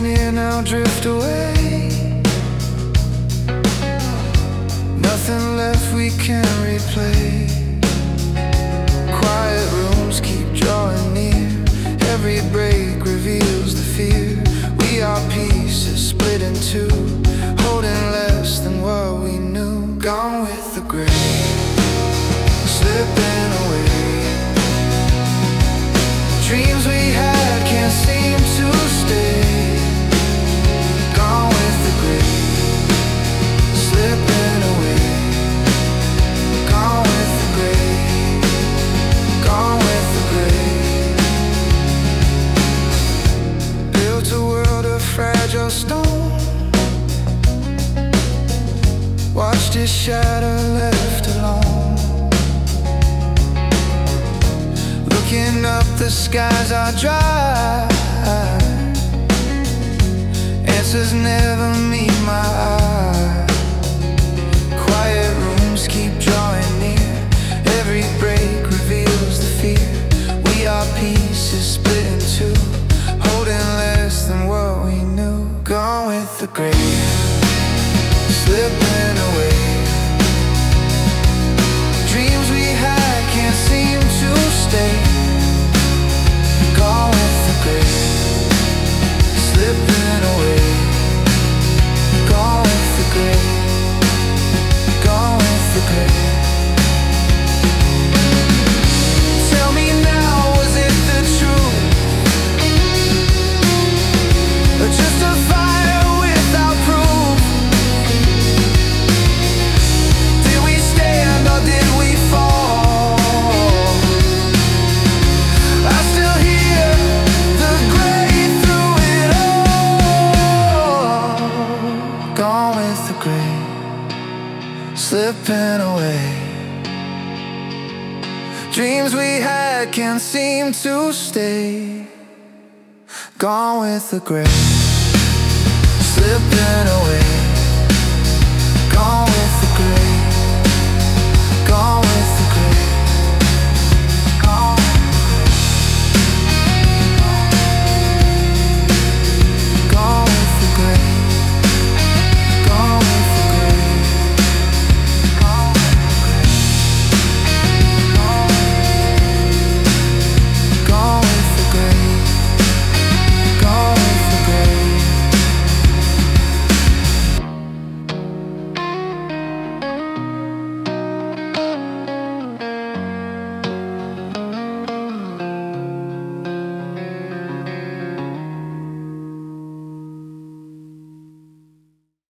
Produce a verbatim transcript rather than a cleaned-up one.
near, now drift away. Nothing left we can replay. Quiet rooms keep drawing near. Every break reveals the fear. We are pieces split in two, holding less than what we knew. Gone with the grain, slipping away. Dreams we had can't seem to stay. Gone with the grain, slipping away. Gone with the grain, gone with the grain. Built a world of fragile stone, watched its shadow left alone. Looking up, the skies are dry. Answers never meet my eye. Quiet rooms keep drawing near. Every break reveals the fear. We are pieces split in two, holding less than what we knew. Gone with the grain, slipping away. Dreams we had can't seem to stay. Gone with the grain, slipping away. Gone with the grain, gone with the grain. Tell me now, was it the truth? Or just a fire without proof? Did we stand or did we fall? I still hear the gray through it all. Gone with the grain, slipping away. Dreams we had can't seem to stay. Gone with the grain, slipping away.